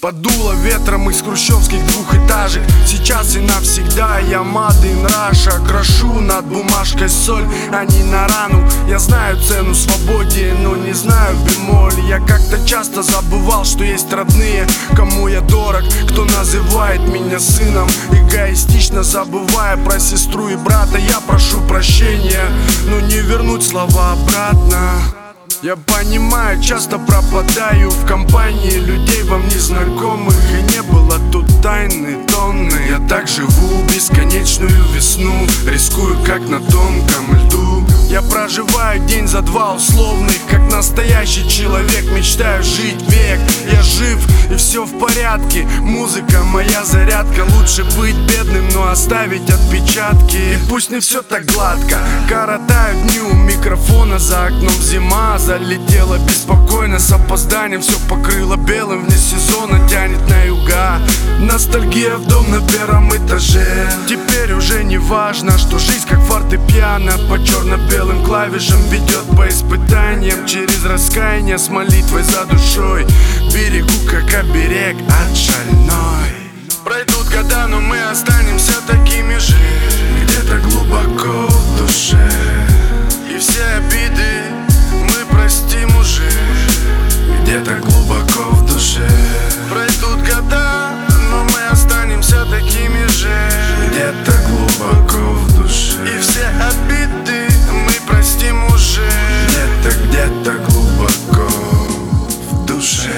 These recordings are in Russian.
Подуло ветром из хрущевских двухэтажек. Сейчас и навсегда я Made in Russia. Крошу над бумажкой соль, а не на рану. Я знаю цену свободе, но не знаю бемоль. Я как-то часто забывал, что есть родные, кому я дорог, кто называет меня сыном. Эгоистично забывая про сестру и брата, я прошу прощения, но не вернуть слова обратно. Я понимаю, часто пропадаю в компании людей вам незнакомых, и не было тут тайны тонны. Я так живу бесконечную весну, рискую как на тонком льду. Я проживаю день за два условных, как настоящий человек, мечтаю жить век. Я жив и все в порядке, музыка моя зарядка. Лучше быть бедным, но оставить отпечатки. И пусть не все так гладко, коротаю дни у микрофона. За окном зима залетела беспокойно, с опозданием все покрыло белым. Вне сезона тянет на юга, ностальгия в дом на первом этаже. Теперь уже не важно, что жизнь как фортепиано по черно-белым клавишам ведет по испытаниям. Через раскаяние с молитвой за душой берегу как оберег от шальной. Пройдут года, но мы останемся такими же, где-то глубоко в душе. И все обиды мы простим уже, где-то глубоко в душе. Пройдут года, но мы останемся такими же, где-то глубоко в душе. И все обиды мы простим уже, где-то глубоко в душе.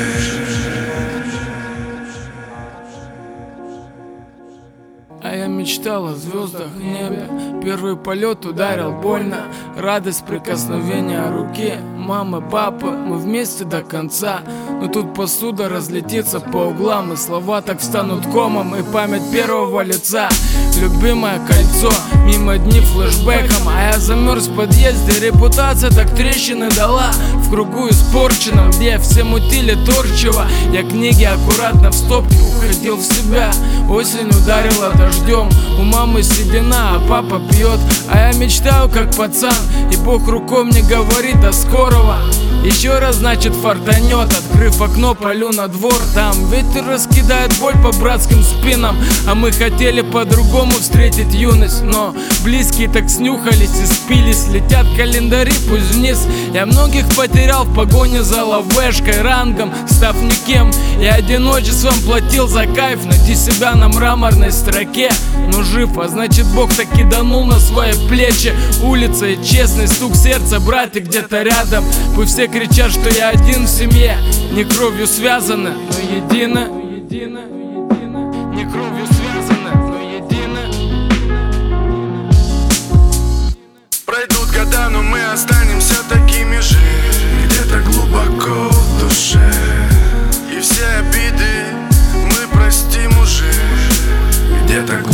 А я мечтал о звездах в небе. Первый полет ударил больно. Радость прикосновения руки. Мама, папа, мы вместе до конца. Но тут посуда разлетится по углам, и слова так встанут комом, и память первого лица. Любимое кольцо, мимо дни флешбеком. А я замерз в подъезде, репутация так трещины дала. В кругу испорченном, где все мутили торчево. Я книги аккуратно в стопке уходил в себя. Осень ударила дождем, у мамы седина, а папа пьет. А я мечтаю как пацан, и Бог рукой мне говорит до скорого. Еще раз, значит, фартанет. Открыв окно, полю на двор. Там ветер раскидает боль по братским спинам. А мы хотели по-другому встретить юность, но близкие так снюхались и спились. Летят календари, пусть вниз. Я многих потерял в погоне за лавешкой, рангом, став никем. Я одиночеством платил за кайф, найти себя на мраморной строке. Но жив, а значит Бог так киданул на свои плечи. Улица и честный стук сердца, братья где-то рядом. Пусть все кричат, что я один в семье. Не кровью связаны, но едино. Не кровью связаны, но едино. Пройдут года, но мы останемся такими же, где-то глубоко в душе. И все обиды мы простим уже, где-то